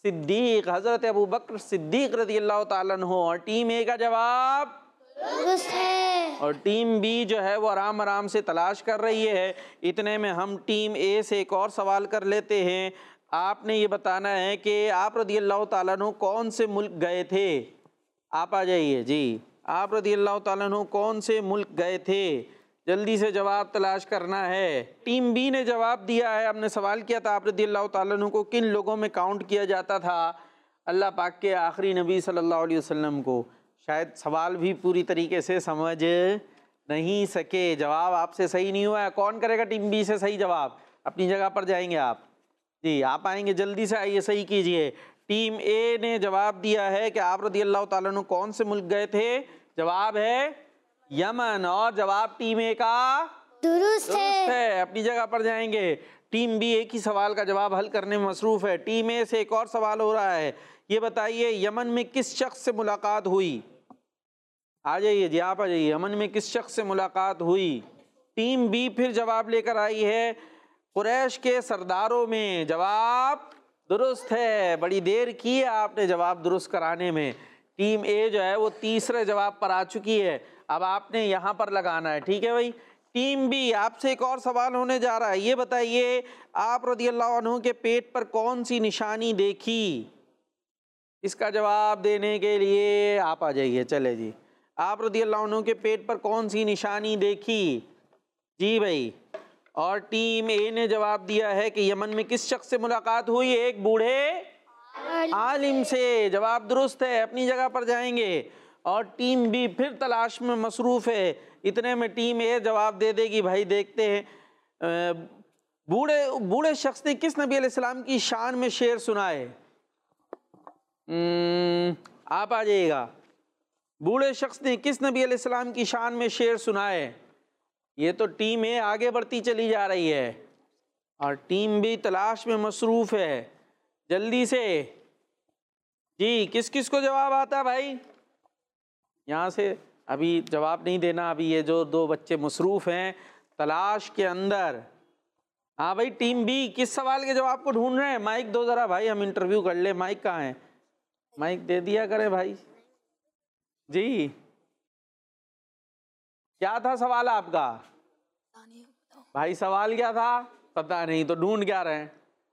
صدیق، حضرت ابو بکر صدیق رضی اللہ تعالیٰ عنہ، اور ٹیم اے کا جواب درست ہے. اور ٹیم بی جو ہے وہ آرام آرام سے تلاش کر رہی ہے. اتنے میں ہم ٹیم اے سے ایک اور سوال کر لیتے ہیں. آپ نے یہ بتانا ہے کہ آپ رضی اللہ تعالیٰ عنہ کون سے ملک گئے تھے. آپ آ جائیے جی. آپ رضی اللہ تعالیٰ عنہ کون سے ملک گئے تھے؟ جلدی سے جواب تلاش کرنا ہے. ٹیم بی نے جواب دیا ہے. ہم نے سوال کیا تھا آپ رضی اللہ تعالیٰ عنہ کو کن لوگوں میں کاؤنٹ کیا جاتا تھا؟ اللہ پاک کے آخری نبی صلی اللہ علیہ وسلم کو. شاید سوال بھی پوری طریقے سے سمجھ نہیں سکے. جواب آپ سے صحیح نہیں ہوا ہے. کون کرے گا ٹیم بی سے صحیح جواب؟ اپنی جگہ پر جائیں گے آپ جی. آپ آئیں گے جلدی سے آئیے صحیح کیجئے. ٹیم اے نے جواب دیا ہے کہ آپ رضی اللہ تعالیٰ عنہ کون سے ملک گئے تھے؟ جواب ہے یمن. اور جواب ٹیم اے کا درست درست ہے. ہے. اپنی جگہ پر جائیں گے. ٹیم بی ایک ہی سوال کا جواب حل کرنے میں مصروف ہے. ٹیم اے سے ایک اور سوال ہو رہا ہے. یہ بتائیے یمن میں کس شخص سے ملاقات ہوئی؟ آ جائیے جی آپ آ جائیے. یمن میں کس شخص سے ملاقات ہوئی؟ ٹیم بی پھر جواب لے کر آئی ہے قریش کے سرداروں میں. جواب درست ہے. بڑی دیر کی ہے آپ نے جواب درست کرانے میں. ٹیم اے جو ہے وہ تیسرے جواب پر آ چکی ہے. اب آپ نے یہاں پر لگانا ہے. ٹھیک ہے بھائی. ٹیم بی آپ سے ایک اور سوال ہونے جا رہا ہے. یہ بتائیے آپ رضی اللہ عنہ کے پیٹ پر کون سی نشانی دیکھی؟ اس کا جواب دینے کے لیے آپ آ جائیے. چلے جی. آپ رضی اللہ عنہ کے پیٹ پر کون سی نشانی دیکھی؟ جی بھائی. اور ٹیم اے نے جواب دیا ہے کہ یمن میں کس شخص سے ملاقات ہوئی؟ ایک بوڑھے عالم سے. جواب درست ہے. اپنی جگہ پر جائیں گے. اور ٹیم بی پھر تلاش میں مصروف ہے. اتنے میں ٹیم اے جواب دے دے گی. بھائی دیکھتے ہیں بوڑھے بوڑھے شخص نے کس نبی علیہ السلام کی شان میں شعر سنائے؟ آپ آ جائیے گا. بوڑھے شخص نے کس نبی علیہ السلام کی شان میں شعر سنائے؟ یہ تو ٹیم اے آگے بڑھتی چلی جا رہی ہے اور ٹیم بی تلاش میں مصروف ہے. جلدی سے جی. کس کس کو جواب آتا ہے بھائی؟ یہاں سے ابھی جواب نہیں دینا. ابھی یہ جو دو بچے مصروف ہیں تلاش کے اندر. ہاں بھائی ٹیم بی کس سوال کے جواب کو ڈھونڈ رہے ہیں؟ مائک دو ذرا بھائی, ہم انٹرویو کر لیں. مائک کہاں ہے؟ مائک دے دیا کرے بھائی. جی کیا تھا سوال آپ کا بھائی؟ سوال کیا تھا پتہ نہیں تو ڈھونڈ کیا رہے ہیں؟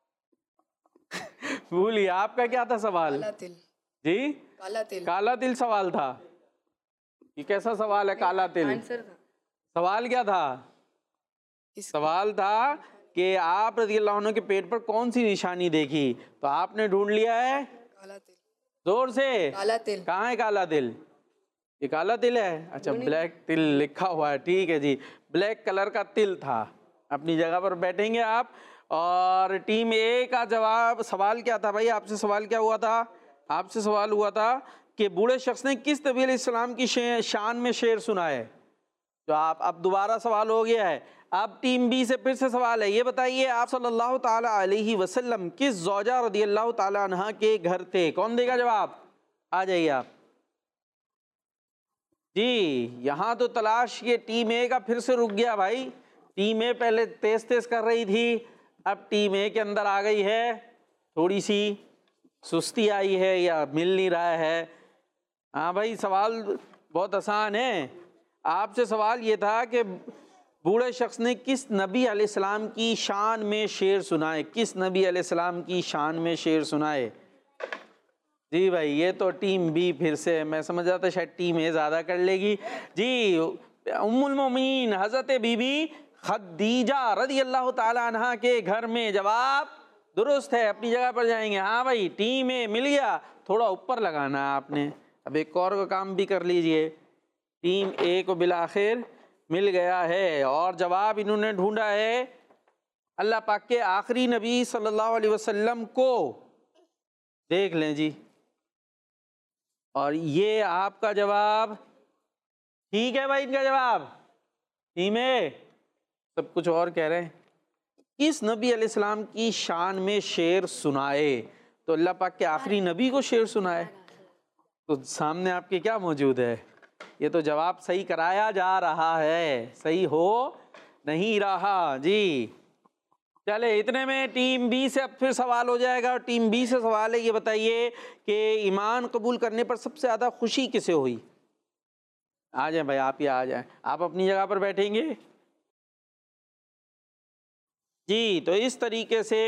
بولیے آپ کا کیا تھا سوال؟ کالا تل. جی کالا تل. کالا تل سوال تھا. یہ کیسا سوال ہے کالا تل؟ آنسر تھا. سوال کیا تھا؟ سوال تھا کہ آپ رضی اللہ عنہ کے پیٹ پر کون سی نشانی دیکھی؟ تو آپ نے ڈھونڈ لیا ہے کالا تل. زور سے. کالا تل. کہاں ہے کالا تل؟ یہ کالا تل ہے. اچھا بلیک تل لکھا ہوا ہے. ٹھیک ہے جی. بلیک کلر کا تل تھا. اپنی جگہ پر بیٹھیں گے آپ. اور ٹیم اے کا جواب سوال کیا تھا بھائی؟ آپ سے سوال کیا ہوا تھا؟ آپ سے سوال ہوا تھا کہ بوڑھے شخص نے کس نبی علیہ السلام کی شان میں شعر سنا ہے. تو آپ اب دوبارہ سوال ہو گیا ہے. اب ٹیم بی سے پھر سے سوال ہے. یہ بتائیے آپ صلی اللہ تعالیٰ علیہ وسلم کس زوجہ رضی اللہ تعالیٰ عنہ کے گھر تھے؟ کون دے گا جواب؟ آ جائیے آپ. جی یہاں تو تلاش یہ ٹیم اے کا پھر سے رک گیا بھائی. ٹیم اے پہلے تیز تیز کر رہی تھی, اب ٹیم اے کے اندر آ گئی ہے تھوڑی سی سستی آئی ہے یا مل نہیں رہا ہے. ہاں بھائی سوال بہت آسان ہے. آپ سے سوال یہ تھا کہ بوڑھے شخص نے کس نبی علیہ السلام کی شان میں شعر سنائے؟ کس نبی علیہ السلام کی شان میں شعر سنائے؟ جی بھائی یہ تو ٹیم بی پھر سے, میں سمجھ رہا تھا شاید ٹیم اے زیادہ کر لے گی. جی ام المومنین حضرت بی بی خدیجہ رضی اللہ تعالیٰ عنہ کے گھر میں. جواب درست ہے. اپنی جگہ پر جائیں گے. ہاں بھائی ٹیم اے مل گیا. تھوڑا اوپر لگانا ہے آپ نے. اب ایک اور کا کام بھی کر لیجئے. ٹیم اے کو بالآخر مل گیا ہے اور جواب انہوں نے ڈھونڈا ہے اللہ پاک کے آخری نبی صلی اللہ علیہ وسلم کو. دیکھ لیں جی. اور یہ آپ کا جواب ٹھیک ہے بھائی. ان کا جواب ٹیم اے سب کچھ اور کہہ رہے ہیں. کس نبی علیہ السلام کی شان میں شعر سنائے؟ تو اللہ پاک کے آخری نبی کو شعر سنائے. تو سامنے آپ کے کیا موجود ہے؟ یہ تو جواب صحیح کرایا جا رہا ہے, صحیح ہو نہیں رہا. جی چلے اتنے میں ٹیم بی سے اب پھر سوال ہو جائے گا، اور ٹیم بی سے سوال ہے یہ بتائیے کہ ایمان قبول کرنے پر سب سے زیادہ خوشی کسے ہوئی؟ آ جائیں بھائی، آپ ہی آ جائیں، آپ اپنی جگہ پر بیٹھیں گے جی۔ تو اس طریقے سے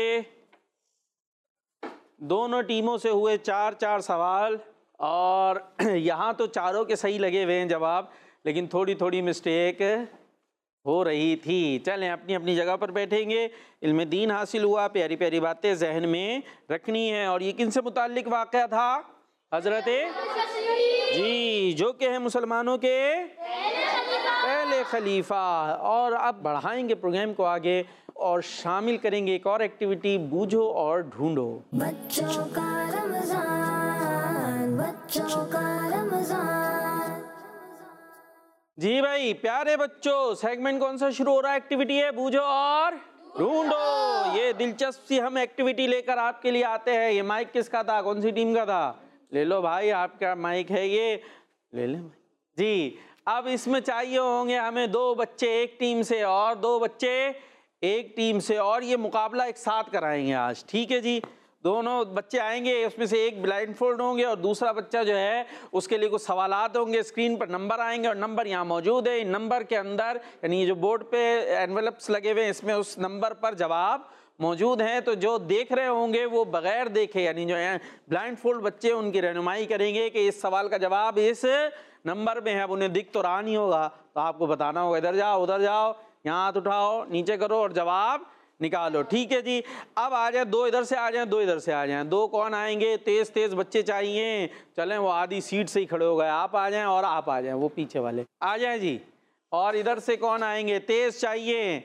دونوں ٹیموں سے ہوئے چار چار سوال، اور یہاں تو چاروں کے صحیح لگے ہوئے ہیں جواب، لیکن تھوڑی تھوڑی مسٹیک ہو رہی تھی۔ چلیں اپنی اپنی جگہ پر بیٹھیں گے، علم دین حاصل ہوا، پیاری پیاری باتیں ذہن میں رکھنی ہیں۔ اور یہ کن سے متعلق واقعہ تھا؟ حضرت جی، جو کہ ہیں مسلمانوں کے پہلے خلیفہ۔ اور اب بڑھائیں گے پروگرام کو آگے اور شامل کریں گے ایک اور ایکٹیویٹی، بوجھو اور ڈھونڈو۔ بچوں کا رمضان، بچوں کا رمضان۔ جی بھائی پیارے بچوں، سیگمنٹ کون سا شروع ہو رہا ہے؟ ایکٹیویٹی ہے بوجھو اور ڈھونڈو۔ یہ دلچسپ سی ہم ایکٹیویٹی لے کر آپ کے لیے آتے ہیں۔ یہ مائک کس کا تھا؟ کون سی ٹیم کا تھا؟ لے لو بھائی، آپ کا مائک ہے، یہ لے لیں جی۔ اب اس میں چاہیے ہوں گے ہمیں دو بچے ایک ٹیم سے اور دو بچے ایک ٹیم سے، اور یہ مقابلہ ایک ساتھ کرائیں گے آج، ٹھیک ہے جی؟ دونوں بچے آئیں گے، اس میں سے ایک بلائنڈ فولڈ ہوں گے اور دوسرا بچہ جو ہے اس کے لیے کچھ سوالات ہوں گے، اسکرین پر نمبر آئیں گے اور نمبر یہاں موجود ہے۔ ان نمبر کے اندر، یعنی یہ جو بورڈ پہ اینولپس لگے ہوئے ہیں، اس میں اس نمبر پر جواب موجود ہیں۔ تو جو دیکھ رہے ہوں گے وہ بغیر دیکھے، یعنی جو بلائنڈ فولڈ بچے، ان کی رہنمائی کریں گے کہ اس سوال کا جواب اس نمبر میں ہے۔ اب انہیں دکھ تو رہا نہیں ہوگا تو آپ کو بتانا ہوگا، ادھر جاؤ ادھر جاؤ، یہاں ہاتھ اٹھاؤ، نیچے کرو اور جواب نکالو، ٹھیک ہے جی؟ اب آ جائیں، دو ادھر سے آ جائیں، دو ادھر سے آ جائیں۔ دو کون آئیں گے؟ تیز تیز بچے چاہیے، چلیں وہ آدھی سیٹ سے ہی کھڑے ہو گئے، آپ آ جائیں اور آپ آ جائیں، وہ پیچھے والے آ جائیں جی۔ اور ادھر سے کون آئیں گے؟ تیز چاہیے،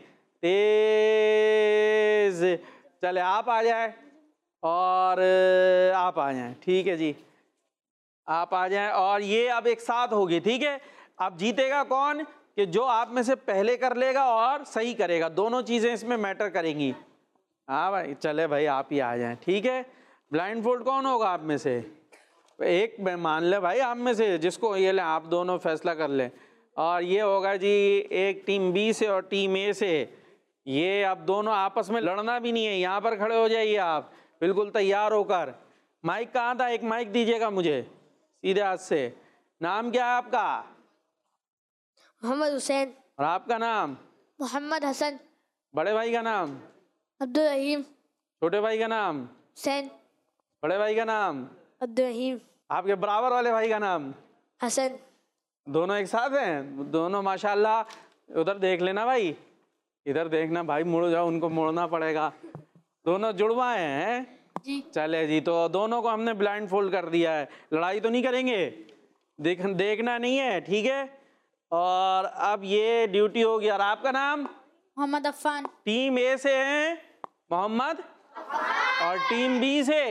تیز، چلے آپ آ جائیں اور آپ آ جائیں، ٹھیک ہے جی؟ آپ آ جائیں، اور یہ اب ایک ساتھ ہوگی، ٹھیک ہے؟ اب جیتے گا کون؟ کہ جو آپ میں سے پہلے کر لے گا اور صحیح کرے گا، دونوں چیزیں اس میں میٹر کریں گی۔ ہاں بھائی، چلے بھائی آپ ہی آ جائیں، ٹھیک ہے؟ بلائنڈ فولڈ کون ہوگا آپ میں سے؟ ایک مان لے بھائی آپ میں سے، جس کو یہ لیں، آپ دونوں فیصلہ کر لیں۔ اور یہ ہوگا جی ایک ٹیم بی سے اور ٹیم اے سے۔ یہ اب دونوں آپس میں لڑنا بھی نہیں ہے، یہاں پر کھڑے ہو جائیے آپ بالکل تیار ہو کر۔ مائک کہاں تھا؟ ایک مائک دیجیے گا مجھے سیدھے ہاتھ سے۔ نام کیا ہے آپ کا؟ محمد حسین۔ اور آپ کا نام؟ محمد حسن۔ بڑے بھائی کا نام؟ عبدالرحیم۔ چھوٹے بھائی کا نام؟ حسین۔ بڑے بھائی کا نام؟ عبدالرحیم۔ آپ کے برابر والے بھائی کا نام؟ حسن۔ دونوں ایک ساتھ ہیں دونوں؟ ماشاءاللہ۔ ادھر دیکھ لینا بھائی، ادھر دیکھنا بھائی، مڑ جاؤ، ان کو موڑنا پڑے گا۔ دونوں جڑوا ہیں جی؟ چلے جی، تو دونوں کو ہم نے بلائنڈ فولڈ کر دیا ہے۔ لڑائی تو نہیں کریں گے، دیکھ دیکھنا نہیں ہے، ٹھیک ہے؟ اور اب یہ ڈیوٹی ہوگی۔ اور آپ کا نام؟ محمد عفان۔ ٹیم اے سے ہیں محمد، اور ٹیم بی سے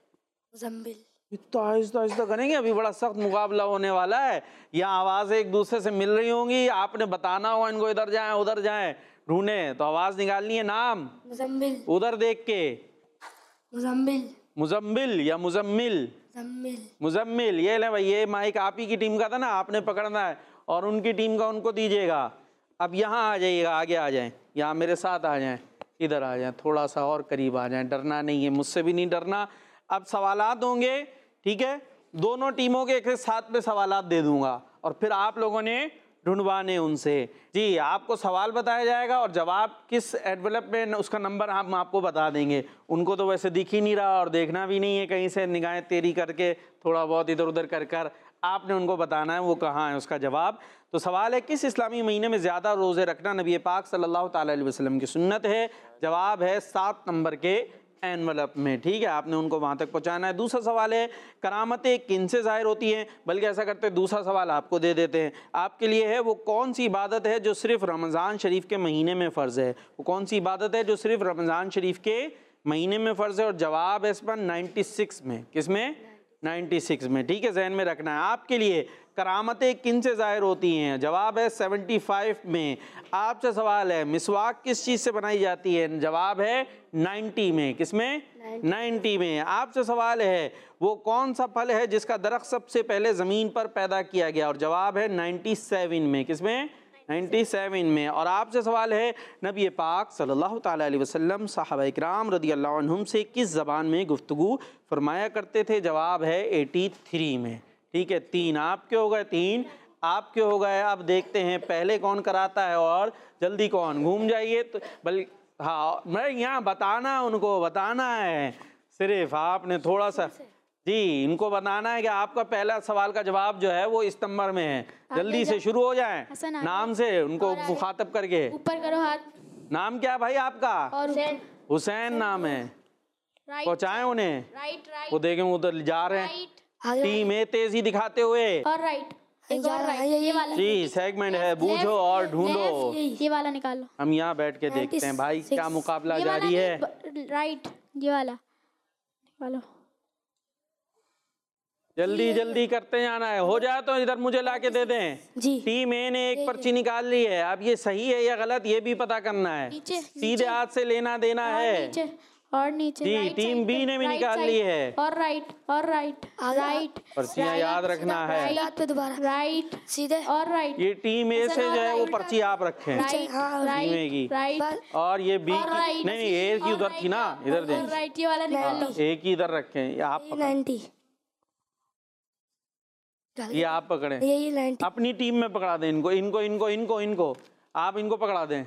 مزمل۔ اتنا آہستہ آہستہ کریں گے، ابھی بڑا سخت مقابلہ ہونے والا ہے۔ یہاں آوازیں ایک دوسرے سے مل رہی ہوں گی، آپ نے بتانا ہوگا ان کو ادھر جائیں ادھر جائیں، ڈھونڈیں تو آواز نکالنی ہے۔ نام؟ مزمل۔ ادھر دیکھ کے۔ مزمل۔ مزمل یا مزمل؟ مزمل۔ مزمل۔ یہ لیں بھائی، یہ مائک آپ ہی کی ٹیم کا تھا نا، آپ نے پکڑنا ہے، اور ان کی ٹیم کا ان کو دیجیے گا۔ اب یہاں آ جائیے گا، آگے آ جائیں، یہاں میرے ساتھ آ جائیں، ادھر آ جائیں، تھوڑا سا اور قریب آ جائیں، ڈرنا نہیں ہے، مجھ سے بھی نہیں ڈرنا۔ اب سوالات ہوں گے، ٹھیک ہے؟ دونوں ٹیموں کے ایک ساتھ میں سوالات دے دوں گا، اور پھر آپ لوگوں نے ڈھونڈوانے ان سے۔ جی، آپ کو سوال بتایا جائے گا اور جواب کس ایڈولپ میں اس کا نمبر ہم آپ کو بتا دیں گے۔ ان کو تو ویسے دکھ ہی نہیں رہا اور دیکھنا بھی نہیں ہے، کہیں سے نگاہیں تیری کر کے تھوڑا بہت ادھر ادھر کر کر آپ نے ان کو بتانا ہے وہ کہاں ہے اس کا جواب۔ تو سوال ہے، کس اسلامی مہینے میں زیادہ روزے رکھنا نبی پاک صلی اللہ تعالیٰ علیہ وسلم کی سنت ہے؟ جواب ہے سات نمبر کے اینولپ میں، ٹھیک ہے؟ آپ نے ان کو وہاں تک پہنچانا ہے۔ دوسرا سوال ہے، کرامتیں کن سے ظاہر ہوتی ہیں؟ بلکہ ایسا کرتے ہیں، دوسرا سوال آپ کو دے دیتے ہیں، آپ کے لیے ہے، وہ کون سی عبادت ہے جو صرف رمضان شریف کے مہینے میں فرض ہے؟ وہ کون سی عبادت ہے جو صرف رمضان شریف کے مہینے میں فرض ہے؟ اور جواب ہے اس پر نائنٹی سکس میں۔ کس میں؟ نائنٹی سکس میں، ٹھیک ہے؟ ذہن میں رکھنا ہے۔ آپ کے لیے کرامتیں کن سے ظاہر ہوتی ہیں؟ جواب ہے سیونٹی فائیو میں۔ آپ سے سوال ہے، مسواک کس چیز سے بنائی جاتی ہے؟ جواب ہے نائنٹی میں۔ کس میں؟ نائنٹی میں۔ آپ سے سوال ہے، وہ کون سا پھل ہے جس کا درخت سب سے پہلے زمین پر پیدا کیا گیا؟ اور جواب ہے نائنٹی سیون میں۔ کس میں؟ نائنٹی سیون میں۔ اور آپ سے سوال ہے نبی پاک صلی اللہ تعالیٰ علیہ وسلم صحابہ اکرام رضی اللہ عنہم سے کس زبان میں گفتگو فرمایا کرتے تھے؟ جواب ہے ایٹی تھری میں۔ ٹھیک ہے، تین آپ کے ہو گئے، تین آپ کے ہو گئے۔ اب دیکھتے ہیں پہلے کون کراتا ہے اور جلدی کون۔ گھوم جائیے تو بل ہاں میں یہاں بتانا ان کو بتانا ہے، صرف آپ نے تھوڑا سا جی ان کو بتانا ہے کہ آپ کا پہلا سوال کا جواب جو ہے وہ اس نمبر میں ہے۔ جلدی سے شروع ہو جائیں نام سے ان کو مخاطب کر کے۔ اوپر کرو ہاتھ۔ نام کیا بھائی آپ کا؟ اور حسین نام ہے۔ پہنچائیں انہیں، رائٹ رائٹ وہ دیکھیں ادھر جا رہے ہیں ٹیم اے تیزی دکھاتے ہوئے۔ اور رائٹ ایک اور رائٹ، یہ والا جی سیگمنٹ ہے بوجھو اور ڈھونڈو۔ یہ والا نکالو۔ ہم یہاں بیٹھ کے دیکھتے ہیں بھائی کیا مقابلہ جاری ہے۔ رائٹ یہ والا نکالو۔ جلدی جلدی کرتے جانا ہے، ہو جائے تو ادھر مجھے لا کے دے دیں۔ جی ٹیم اے نے ایک پرچی نکال لی ہے، اب یہ صحیح ہے یا غلط یہ بھی پتا کرنا ہے، نیچے سیدھے ہاتھ سے لینا دینا ہے۔ نیچے اور نیچے جی ٹیم بی نے بھی نکال لی ہے۔ اور رائٹ اور رائٹ رائٹ پرچیاں یاد رکھنا ہے۔ پہ دوبارہ رائٹ سیدھے اور رائٹ۔ یہ ٹیم اے سے جو ہے وہ پرچی آپ رکھیں ٹیم اے کی، اور یہ بی کی نہیں نہیں اے کی ادھر تھی نا، ادھر دیں۔ رائٹ یہ والا نکال لو۔ اے کی ادھر رکھیں، یہ آپ پکڑیں، یہ آپ پکڑیں، اپنی ٹیم میں پکڑا دیں ان کو ان کو ان کو ان کو ان کو آپ ان کو پکڑا دیں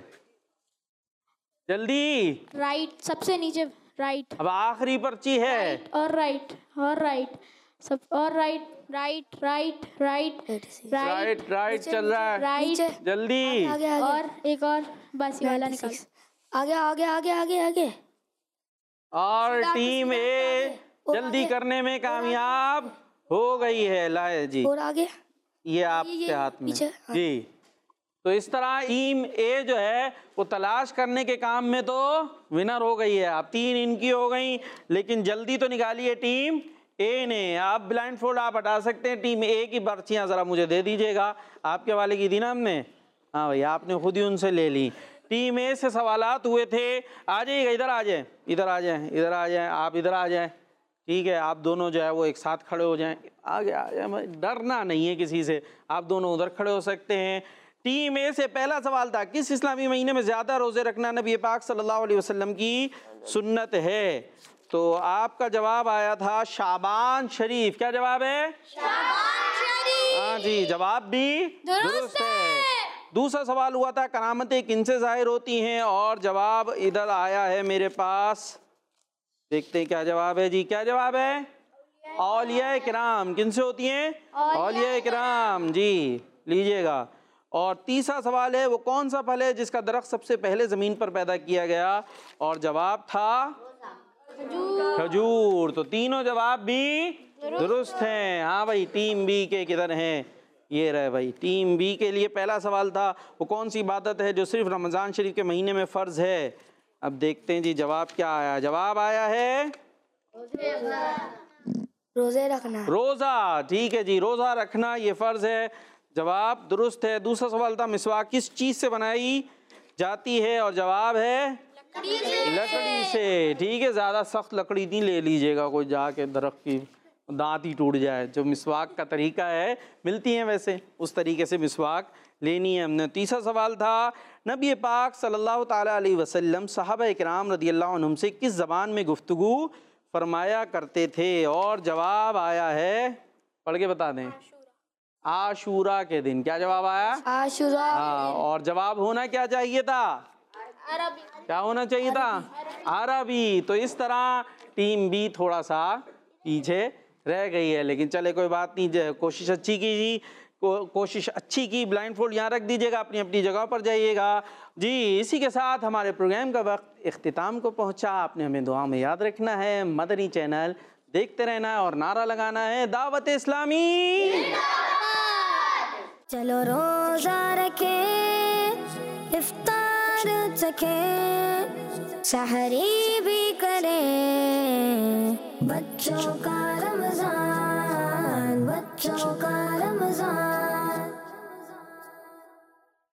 جلدی۔ رائٹ سب سے نیچے رائٹ اب آخری پرچی ہے۔ اور رائٹ اور رائٹ سب اور right right right right right right چل رہا ہے، رائٹ جلدی۔ اور ایک اور بس یہ والا نکال۔ آگے آگے آگے آگے آگے۔ اور ٹیم اے جلدی کرنے میں کامیاب ہو گئی ہے، لائے جی اور آگے یہ آپ کے ہاتھ میں جی۔ تو اس طرح ٹیم اے جو ہے وہ تلاش کرنے کے کام میں تو ونر ہو گئی ہے۔ اب تین ان کی ہو گئی، لیکن جلدی تو نکالی ہے ٹیم اے نے۔ آپ بلائنڈ فولڈ آپ ہٹا سکتے ہیں، ٹیم اے کی پرچیاں ذرا مجھے دے دیجیے گا۔ آپ کے والے کی دی نا ہم نے، ہاں بھائی آپ نے خود ہی ان سے لے لی۔ ٹیم اے سے سوالات ہوئے تھے، آ جائیے گا ادھر، آ جائیں ادھر آ جائیں ادھر آ جائیں آپ ادھر آ جائیں، ٹھیک ہے آپ دونوں جو ہے وہ ایک ساتھ کھڑے ہو جائیں، آگے آ جائیں، ڈرنا نہیں ہے کسی سے، آپ دونوں ادھر کھڑے ہو سکتے ہیں۔ ٹیم اے سے پہلا سوال تھا کس اسلامی مہینے میں زیادہ روزے رکھنا نبی پاک صلی اللہ علیہ وسلم کی سنت ہے؟ تو آپ کا جواب آیا تھا شعبان شریف۔ کیا جواب ہے؟ شعبان شریف۔ ہاں جی جواب بھی درست ہے۔ دوسرا سوال ہوا تھا کرامتیں کن سے ظاہر ہوتی ہیں، اور جواب ادھر آیا ہے میرے پاس، دیکھتے ہیں کیا جواب ہے جی۔ کیا جواب ہے؟ اولیاء کرام۔ کن سے ہوتی ہیں؟ اولیاء کرام، جی لیجئے گا۔ اور تیسرا سوال ہے وہ کون سا پھل ہے جس کا درخت سب سے پہلے زمین پر پیدا کیا گیا، اور جواب تھا کھجور۔ تو تینوں جواب بھی درست ہیں۔ ہاں بھائی ٹیم بی کے کدھر ہیں؟ یہ رہے بھائی، ٹیم بی کے لیے پہلا سوال تھا وہ کون سی عبادت ہے جو صرف رمضان شریف کے مہینے میں فرض ہے؟ اب دیکھتے ہیں جی جواب کیا آیا۔ جواب آیا ہے روزے رکھنا۔ روزہ، ٹھیک ہے جی روزہ رکھنا یہ فرض ہے، جواب درست ہے۔ دوسرا سوال تھا مسواک کس چیز سے بنائی جاتی ہے، اور جواب ہے لکڑی سے، ٹھیک ہے زیادہ سخت لکڑی نہیں لے لیجئے گا کوئی جا کے درخت کی دانت ہی ٹوٹ جائے، جو مسواک کا طریقہ ہے ملتی ہیں ویسے اس طریقے سے مسواک لینی ہے ہم نے۔ تیسرا سوال تھا نبی پاک صلی اللہ تعالیٰ علیہ وسلم صحابہ اکرام رضی اللہ عنہم سے کس زبان میں گفتگو فرمایا کرتے تھے، اور جواب آیا ہے پڑھ کے بتا دیں عاشورہ کے دن۔ کیا جواب آیا؟ عاشورہ۔ ہاں، اور جواب ہونا کیا چاہیے تھا؟ عربی۔ کیا ہونا چاہیے تھا؟ عربی۔ تو اس طرح ٹیم بی تھوڑا سا پیچھے رہ گئی ہے، لیکن چلے کوئی بات نہیں، کوشش اچھی کی جی کوشش اچھی کی۔ بلائنڈ فولڈ یہاں رکھ دیجیے گا، اپنی اپنی جگہ پر جائیے گا جی۔ اسی کے ساتھ ہمارے پروگرام کا وقت اختتام کو پہنچا۔ آپ نے ہمیں دعا میں یاد رکھنا ہے، مدنی چینل دیکھتے رہنا ہے، اور نعرہ لگانا ہے دعوت اسلامی۔ چلو روزہ رکھیں، افطار چکھیں، سحری بھی کریں، بچوں کا رمضان، بچوں کا